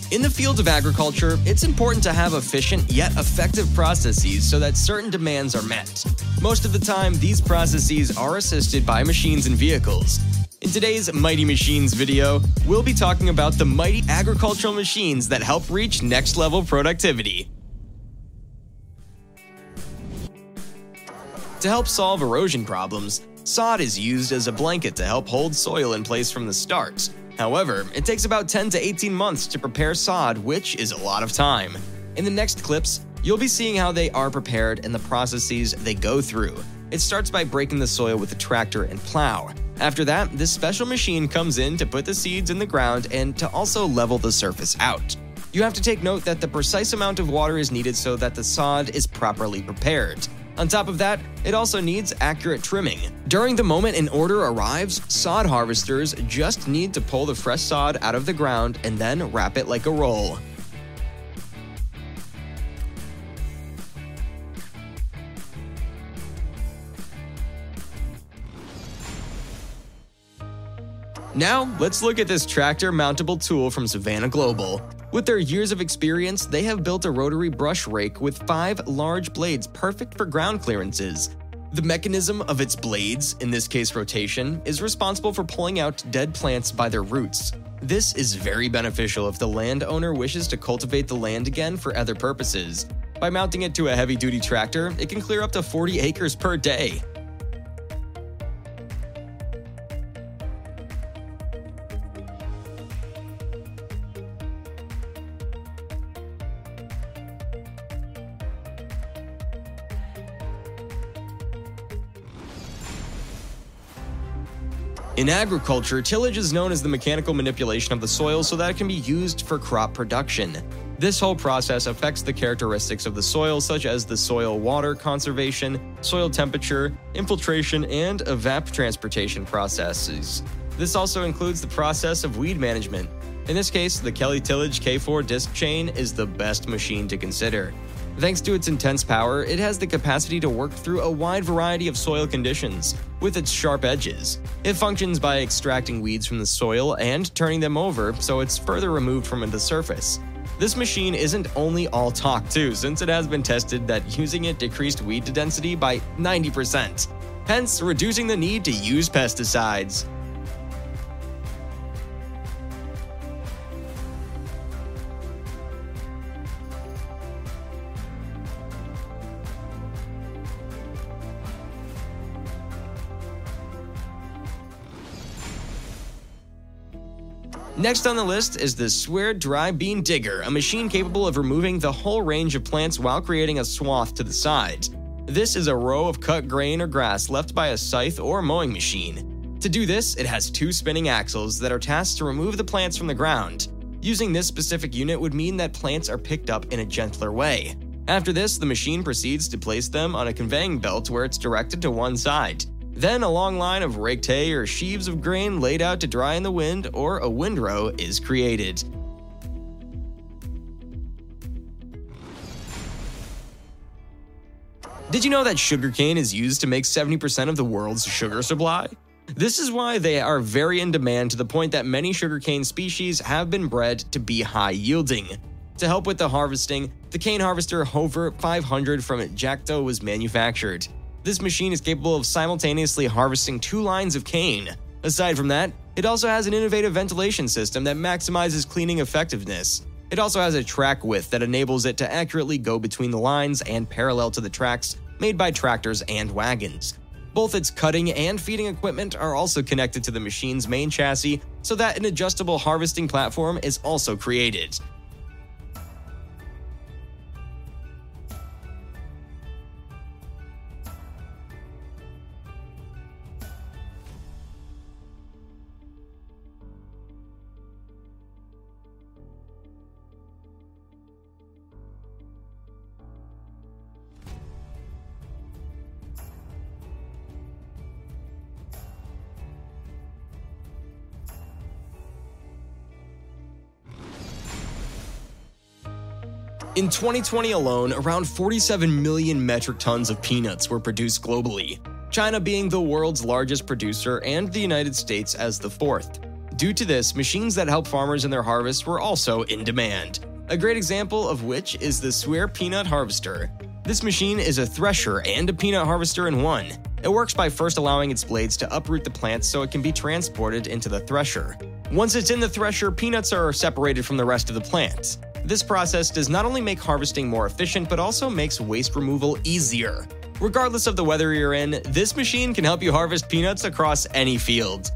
In the field of agriculture, it's important to have efficient yet effective processes so that certain demands are met. Most of the time, these processes are assisted by machines and vehicles. In today's Mighty Machines video, we'll be talking about the mighty agricultural machines that help reach next-level productivity. To help solve erosion problems, sod is used as a blanket to help hold soil in place from the start. However, it takes about 10 to 18 months to prepare sod, which is a lot of time. In the next clips, you'll be seeing how they are prepared and the processes they go through. It starts by breaking the soil with a tractor and plow. After that, this special machine comes in to put the seeds in the ground and to also level the surface out. You have to take note that the precise amount of water is needed so that the sod is properly prepared. On top of that, it also needs accurate trimming. During the moment an order arrives, sod harvesters just need to pull the fresh sod out of the ground and then wrap it like a roll. Now, let's look at this tractor mountable tool from Savannah Global. With their years of experience, they have built a rotary brush rake with 5 large blades perfect for ground clearances. The mechanism of its blades, in this case rotation, is responsible for pulling out dead plants by their roots. This is very beneficial if the landowner wishes to cultivate the land again for other purposes. By mounting it to a heavy-duty tractor, it can clear up to 40 acres per day. In agriculture, tillage is known as the mechanical manipulation of the soil so that it can be used for crop production. This whole process affects the characteristics of the soil, such as the soil water conservation, soil temperature, infiltration, and evapotranspiration processes. This also includes the process of weed management. In this case, the Kelly Tillage K4 disc chain is the best machine to consider. Thanks to its intense power, it has the capacity to work through a wide variety of soil conditions. With its sharp edges, it functions by extracting weeds from the soil and turning them over so it's further removed from the surface. This machine isn't only all talk too, since it has been tested that using it decreased weed density by 90%, hence reducing the need to use pesticides. Next on the list is the Swear Dry Bean Digger, a machine capable of removing the whole range of plants while creating a swath to the sides. This is a row of cut grain or grass left by a scythe or mowing machine. To do this, it has 2 spinning axles that are tasked to remove the plants from the ground. Using this specific unit would mean that plants are picked up in a gentler way. After this, the machine proceeds to place them on a conveying belt where it's directed to one side. Then a long line of raked hay or sheaves of grain laid out to dry in the wind or a windrow is created. Did you know that sugarcane is used to make 70% of the world's sugar supply? This is why they are very in demand to the point that many sugarcane species have been bred to be high-yielding. To help with the harvesting, the cane harvester Hover 500 from Jacto was manufactured. This machine is capable of simultaneously harvesting 2 lines of cane. Aside from that, it also has an innovative ventilation system that maximizes cleaning effectiveness. It also has a track width that enables it to accurately go between the lines and parallel to the tracks made by tractors and wagons. Both its cutting and feeding equipment are also connected to the machine's main chassis so that an adjustable harvesting platform is also created. In 2020 alone, around 47 million metric tons of peanuts were produced globally, China being the world's largest producer and the United States as the 4th. Due to this, machines that help farmers in their harvest were also in demand. A great example of which is the Swear Peanut Harvester. This machine is a thresher and a peanut harvester in one. It works by first allowing its blades to uproot the plants so it can be transported into the thresher. Once it's in the thresher, peanuts are separated from the rest of the plant. This process does not only make harvesting more efficient, but also makes waste removal easier. Regardless of the weather you're in, this machine can help you harvest peanuts across any field.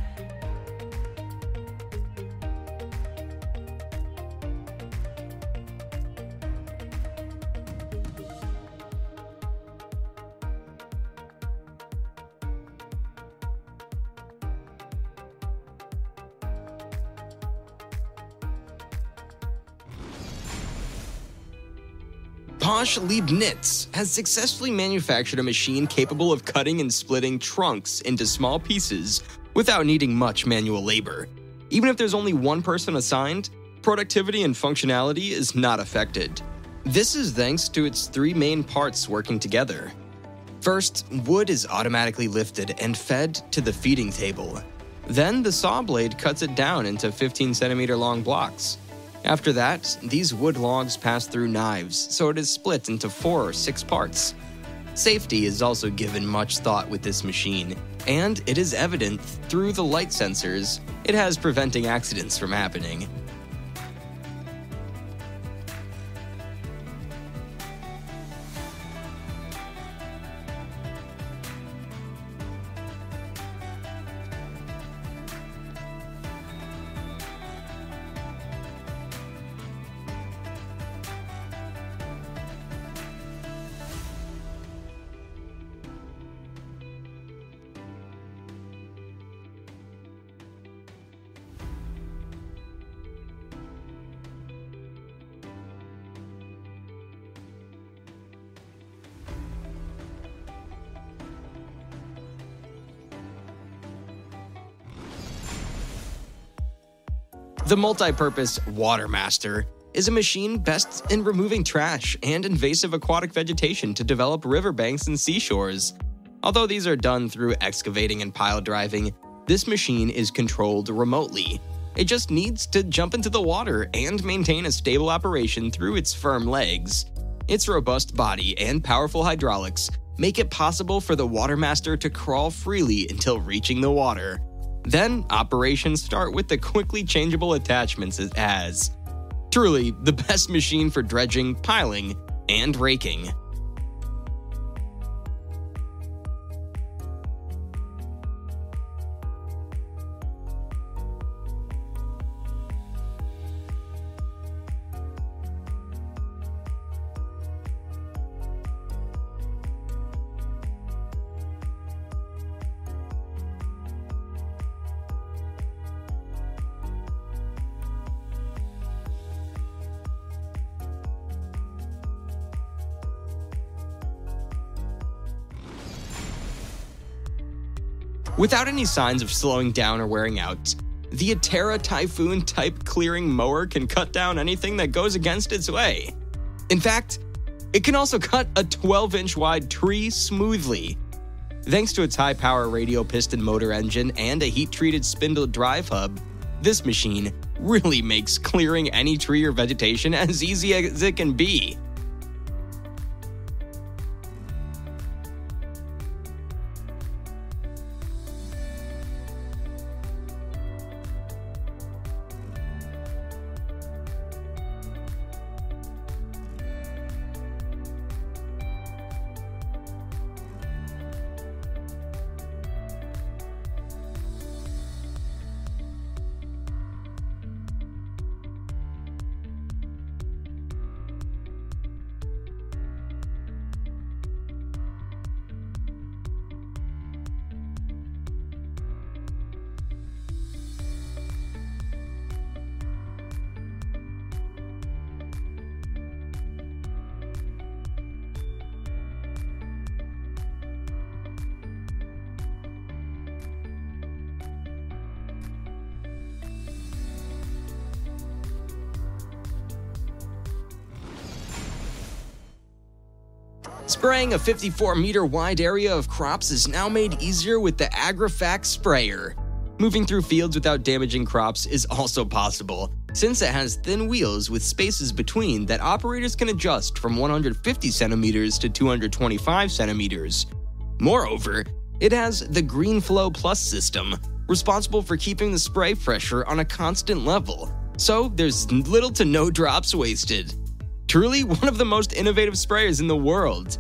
Posh Leibniz has successfully manufactured a machine capable of cutting and splitting trunks into small pieces without needing much manual labor. Even if there's only one person assigned, productivity and functionality is not affected. This is thanks to its three main parts working together. First, wood is automatically lifted and fed to the feeding table. Then the saw blade cuts it down into 15-centimeter long blocks. After that, these wood logs pass through knives, so it is split into 4 or 6 parts. Safety is also given much thought with this machine, and it is evident through the light sensors it has preventing accidents from happening. The multi-purpose Watermaster is a machine best in removing trash and invasive aquatic vegetation to develop riverbanks and seashores. Although these are done through excavating and pile driving, this machine is controlled remotely. It just needs to jump into the water and maintain a stable operation through its firm legs. Its robust body and powerful hydraulics make it possible for the Watermaster to crawl freely until reaching the water. Then, operations start with the quickly changeable attachments it has. Truly, the best machine for dredging, piling, and raking. Without any signs of slowing down or wearing out, the Atera Typhoon type clearing mower can cut down anything that goes against its way. In fact, it can also cut a 12-inch wide tree smoothly. Thanks to its high-power radial piston motor engine and a heat-treated spindle drive hub, this machine really makes clearing any tree or vegetation as easy as it can be. Spraying a 54-meter wide area of crops is now made easier with the AgriFax sprayer. Moving through fields without damaging crops is also possible, since it has thin wheels with spaces between that operators can adjust from 150 centimeters to 225 centimeters. Moreover, it has the GreenFlow Plus system, responsible for keeping the spray pressure on a constant level, so there's little to no drops wasted. Truly one of the most innovative sprayers in the world.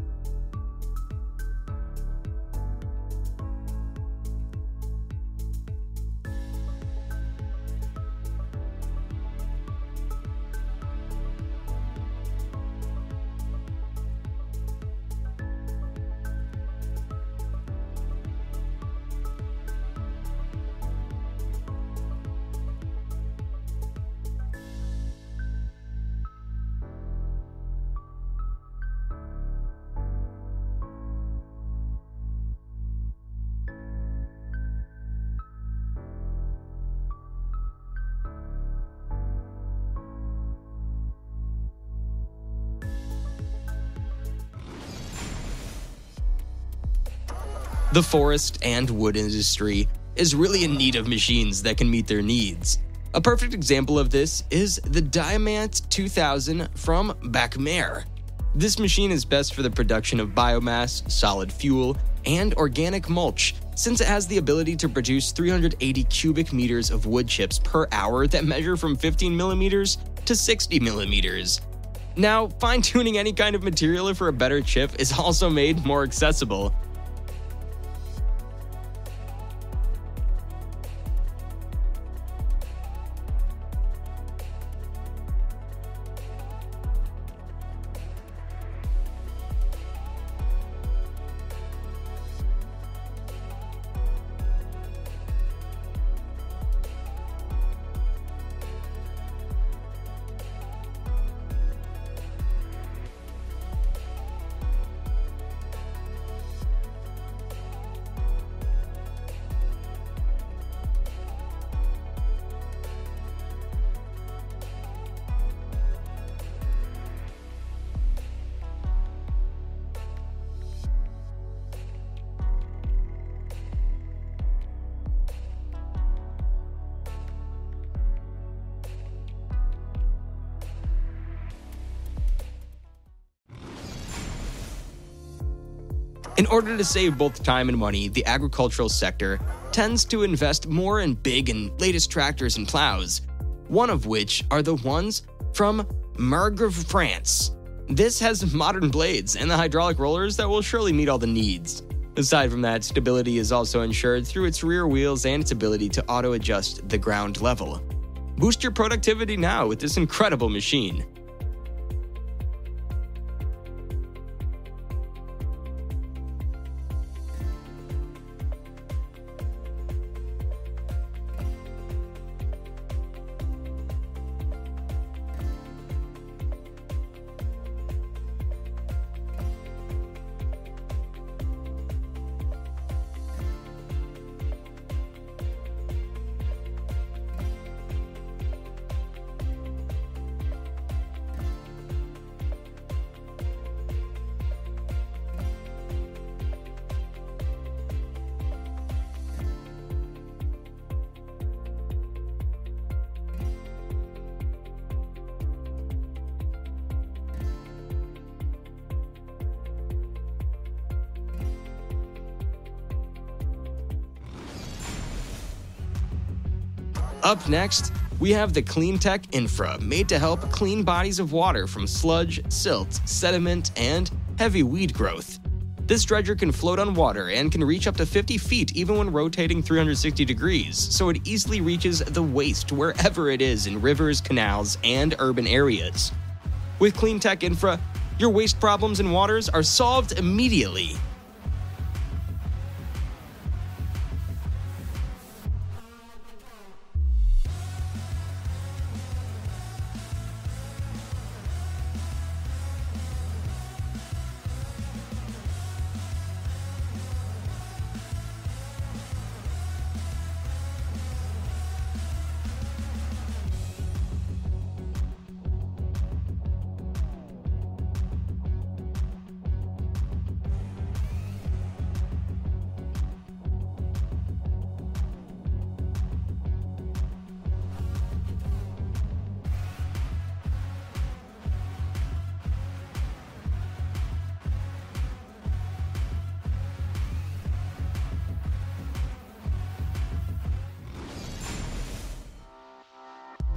The forest and wood industry is really in need of machines that can meet their needs. A perfect example of this is the Diamant 2000 from Bachmer. This machine is best for the production of biomass, solid fuel, and organic mulch, since it has the ability to produce 380 cubic meters of wood chips per hour that measure from 15 millimeters to 60 millimeters. Now, fine-tuning any kind of material for a better chip is also made more accessible. In order to save both time and money, the agricultural sector tends to invest more in big and latest tractors and plows, one of which are the ones from Margre, France. This has modern blades and the hydraulic rollers that will surely meet all the needs. Aside from that, stability is also ensured through its rear wheels and its ability to auto-adjust the ground level. Boost your productivity now with this incredible machine. Up next, we have the CleanTech Infra, made to help clean bodies of water from sludge, silt, sediment, and heavy weed growth. This dredger can float on water and can reach up to 50 feet even when rotating 360 degrees, so it easily reaches the waste wherever it is in rivers, canals, and urban areas. With CleanTech Infra, your waste problems in waters are solved immediately.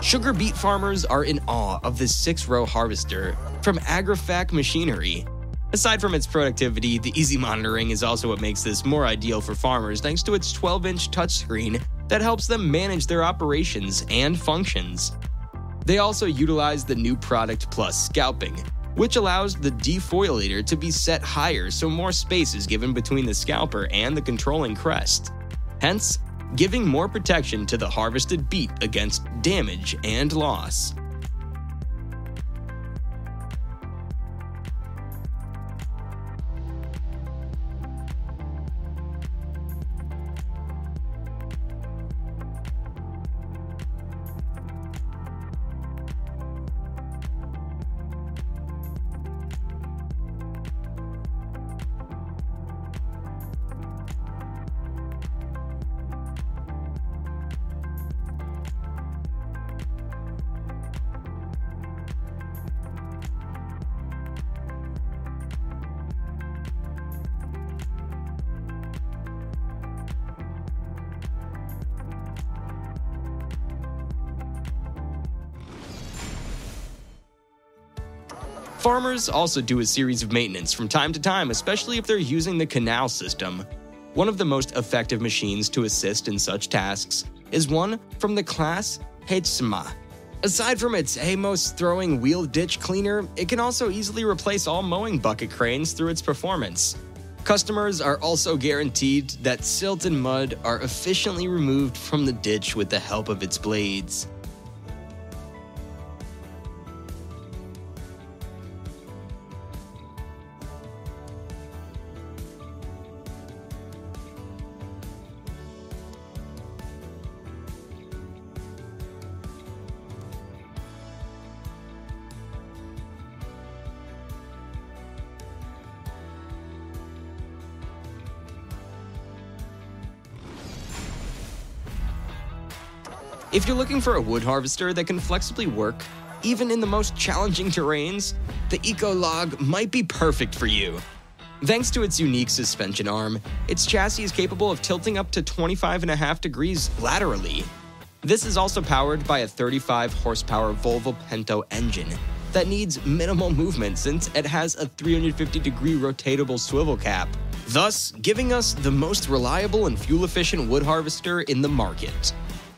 Sugar beet farmers are in awe of this 6-row harvester from AgriFac Machinery. Aside from its productivity, the easy monitoring is also what makes this more ideal for farmers thanks to its 12-inch touchscreen that helps them manage their operations and functions. They also utilize the new Product Plus scalping, which allows the defoliator to be set higher so more space is given between the scalper and the controlling crest, hence giving more protection to the harvested beet against damage and loss. Farmers also do a series of maintenance from time to time, especially if they're using the canal system. One of the most effective machines to assist in such tasks is one from the class Heitzma. Aside from its Hamos throwing wheel ditch cleaner, it can also easily replace all mowing bucket cranes through its performance. Customers are also guaranteed that silt and mud are efficiently removed from the ditch with the help of its blades. If you're looking for a wood harvester that can flexibly work, even in the most challenging terrains, the Ecolog might be perfect for you. Thanks to its unique suspension arm, its chassis is capable of tilting up to 25.5 degrees laterally. This is also powered by a 35 horsepower Volvo Pento engine that needs minimal movement since it has a 350-degree rotatable swivel cap, thus giving us the most reliable and fuel-efficient wood harvester in the market.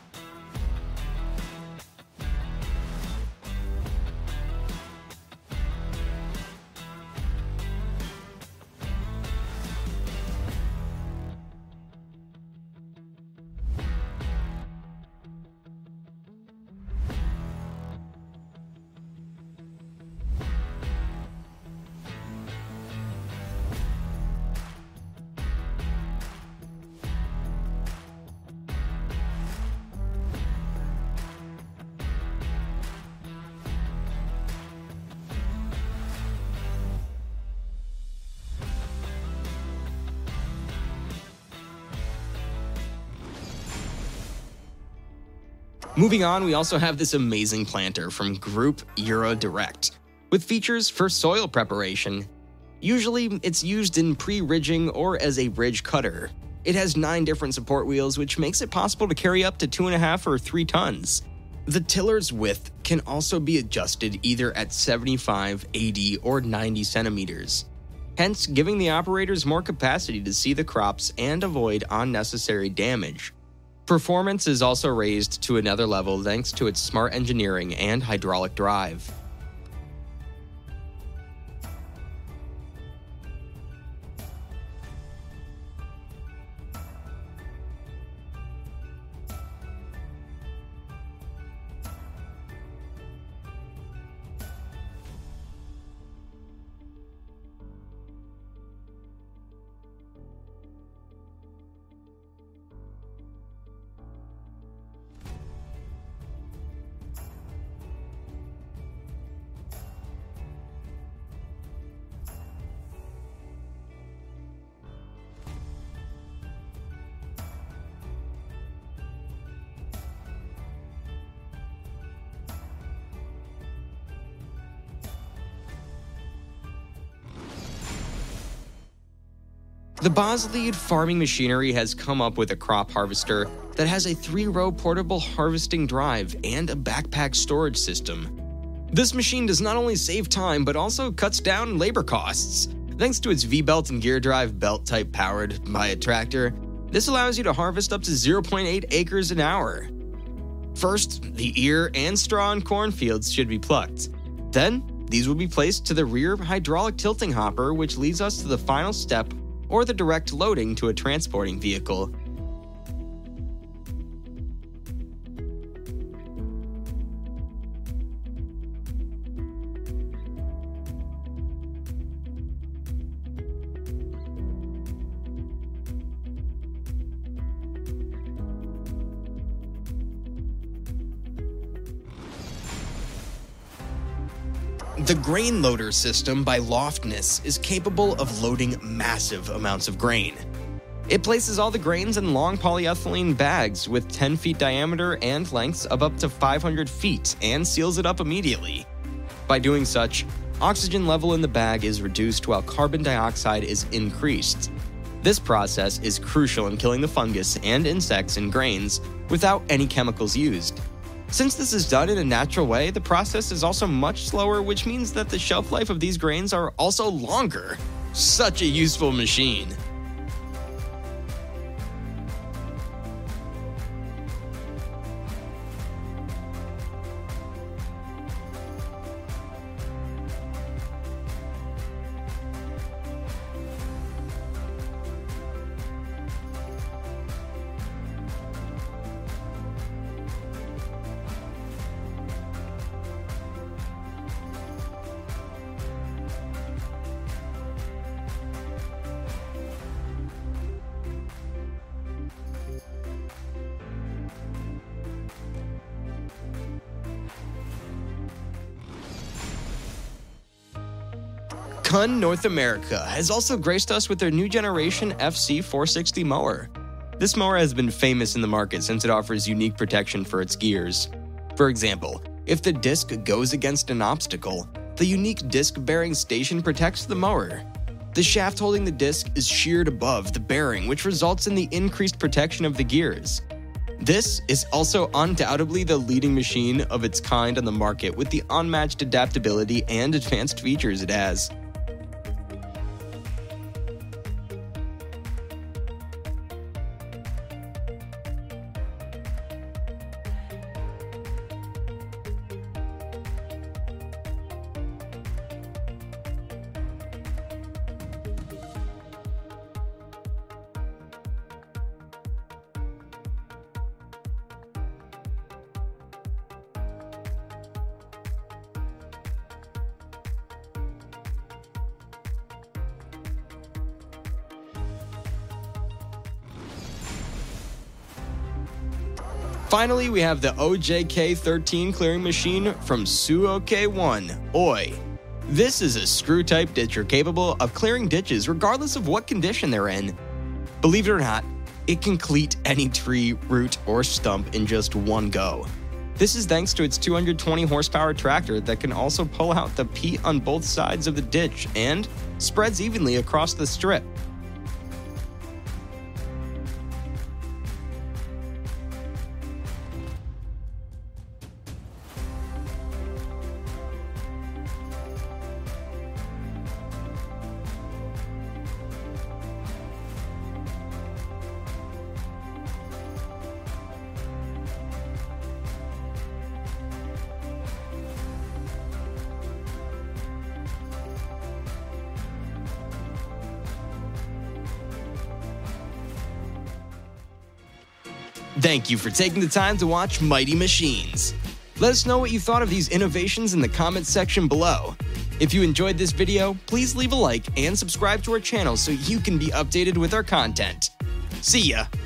Moving on, we also have this amazing planter from Group EuroDirect, with features for soil preparation. Usually, it's used in pre-ridging or as a ridge cutter. It has 9 different support wheels, which makes it possible to carry up to 2.5 or 3 tons. The tiller's width can also be adjusted either at 75, 80, or 90 centimeters, hence giving the operators more capacity to see the crops and avoid unnecessary damage. Performance is also raised to another level thanks to its smart engineering and hydraulic drive. The Bosley farming machinery has come up with a crop harvester that has a 3-row portable harvesting drive and a backpack storage system. This machine does not only save time, but also cuts down labor costs. Thanks to its V-belt and gear drive belt type powered by a tractor, this allows you to harvest up to 0.8 acres an hour. First, the ear and straw in cornfields should be plucked. Then, these will be placed to the rear hydraulic tilting hopper, which leads us to the final step, or the direct loading to a transporting vehicle. The grain loader system by Loftness is capable of loading massive amounts of grain. It places all the grains in long polyethylene bags with 10 feet diameter and lengths of up to 500 feet and seals it up immediately. By doing such, oxygen level in the bag is reduced while carbon dioxide is increased. This process is crucial in killing the fungus and insects in grains without any chemicals used. Since this is done in a natural way, the process is also much slower, which means that the shelf life of these grains are also longer. Such a useful machine. Kun North America has also graced us with their new generation FC460 mower. This mower has been famous in the market since it offers unique protection for its gears. For example, if the disc goes against an obstacle, the unique disc bearing station protects the mower. The shaft holding the disc is sheared above the bearing, which results in the increased protection of the gears. This is also undoubtedly the leading machine of its kind on the market with the unmatched adaptability and advanced features it has. Finally, we have the OJK13 clearing machine from Suoke1, Oi. This is a screw-type ditcher capable of clearing ditches regardless of what condition they're in. Believe it or not, it can cleat any tree, root, or stump in just one go. This is thanks to its 220 horsepower tractor that can also pull out the peat on both sides of the ditch and spreads evenly across the strip. Thank you for taking the time to watch Mighty Machines. Let us know what you thought of these innovations in the comments section below. If you enjoyed this video, please leave a like and subscribe to our channel so you can be updated with our content. See ya!